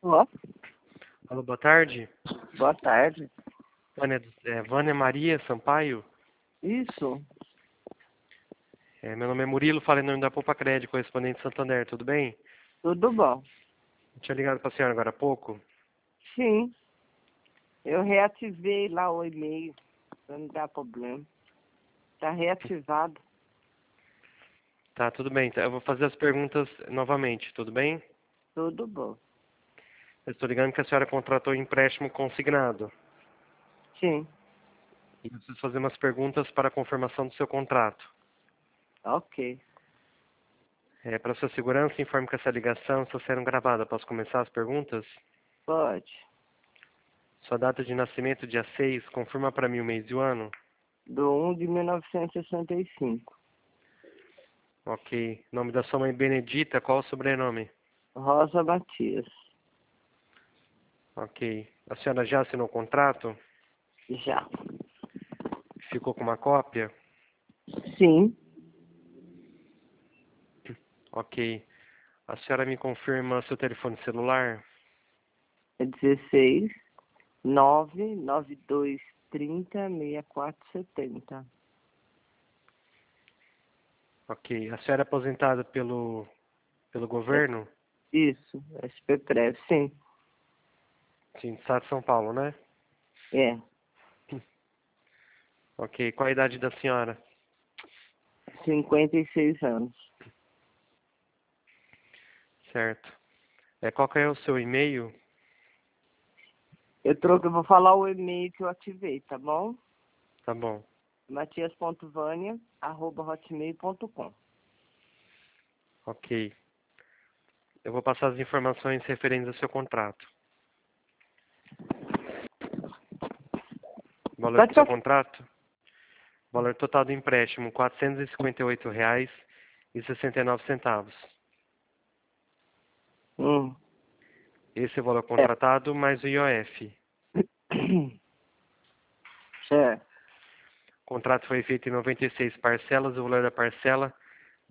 Ó, Alô, boa tarde. boa tarde. Vânia Maria Sampaio. Isso, Meu nome é Murilo, falo em nome da Poupa Crédito, correspondente Santander, tudo bem? tudo bom? Eu tinha ligado para a senhora agora há pouco. Sim, eu reativei lá o e-mail, pra não dar problema. Tá reativado. Tá, tudo bem. Eu vou fazer as perguntas novamente, tudo bem? Tudo bom. Eu estou ligando que a senhora contratou empréstimo consignado. Sim, E eu preciso fazer umas perguntas para a confirmação do seu contrato. ok. Para sua segurança, informe que essa ligação está sendo gravada. Posso começar as perguntas? Pode. Sua data de nascimento, dia 6, confirma para mim o mês e o ano? Do 1 de 1965. Ok. Nome da sua mãe, Benedita, qual o sobrenome? Rosa Matias. Ok. A senhora já assinou o contrato? Já. Ficou com uma cópia? Sim, Ok. A senhora me confirma seu telefone celular? é 16 992 30 6470. Ok. A senhora é aposentada pelo governo? Isso, SP Prev, sim. Sim, do estado de São Paulo, né? É, Ok. Qual a idade da senhora? 56 anos. Certo. Qual que é o seu e-mail? Eu vou falar o e-mail que eu ativei, tá bom? Tá bom. matias.vania@hotmail.com. Ok. Eu vou passar as informações referentes ao seu contrato. Valor do Pode seu passar. contrato? Valor total do empréstimo, R$ 458,69. Esse é o valor É. contratado mais o IOF. Certo. O contrato foi feito em 96 parcelas, o valor da parcela, R$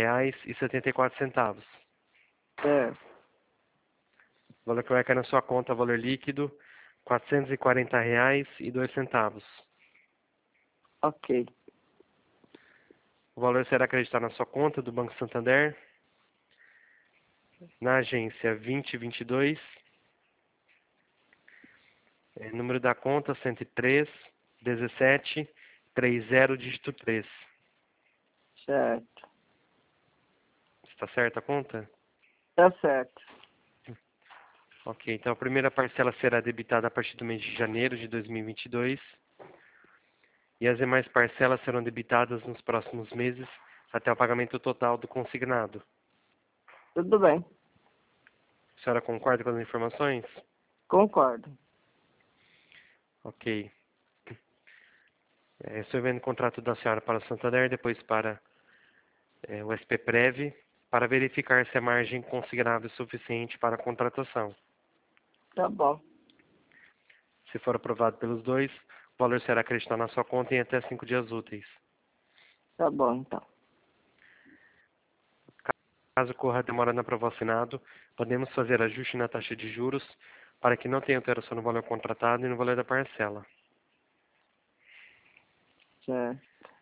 9,74. Certo. O valor que vai cair na sua conta, valor líquido, R$ 440,02. Ok. O valor será acreditado na sua conta do Banco Santander, na agência 2022, número da conta 103 17 30 dígito 3. Certo. Está certa a conta? Tá certo. Ok, então a primeira parcela será debitada a partir do mês de janeiro de 2022 e as demais parcelas serão debitadas nos próximos meses até o pagamento total do consignado. Tudo bem. A senhora concorda com as informações? Concordo. Ok. Estou vendo o contrato da senhora para o Santander, depois para o SP Prev, para verificar se a margem consignável é suficiente para a contratação. Tá bom. Se for aprovado pelos dois, o valor será acreditado na sua conta em até 5 dias úteis. Tá bom, então. Caso ocorra a demora na aprovação assinado, podemos fazer ajuste na taxa de juros para que não tenha alteração no valor contratado e no valor da parcela. Certo.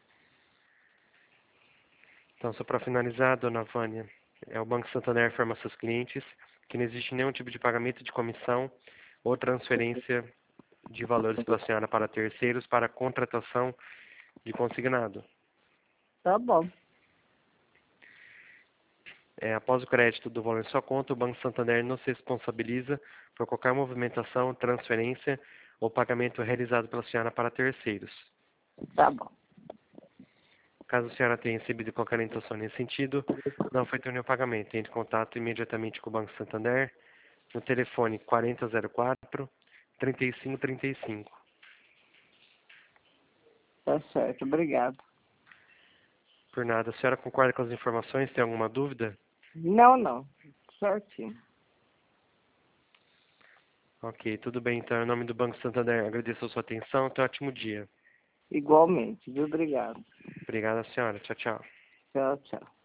Então, só para finalizar, dona Vânia, o Banco Santander informa seus clientes que não existe nenhum tipo de pagamento de comissão ou transferência de valores pela senhora para terceiros para contratação de consignado. Tá bom. Após o crédito do valor em sua conta, o Banco Santander não se responsabiliza por qualquer movimentação, transferência ou pagamento realizado pela senhora para terceiros. Tá bom. Caso a senhora tenha recebido qualquer orientação nesse sentido, não foi nenhum pagamento. Entre em contato imediatamente com o Banco Santander no telefone 4004-3535. Tá certo. Obrigado. Por nada. A senhora concorda com as informações? Tem alguma dúvida? Não, não. Certinho. Ok, tudo bem. Então, em nome do Banco Santander, agradeço a sua atenção. Tenha um ótimo dia. Igualmente, viu? Obrigado. Obrigado, senhora. Tchau, tchau. Tchau, tchau.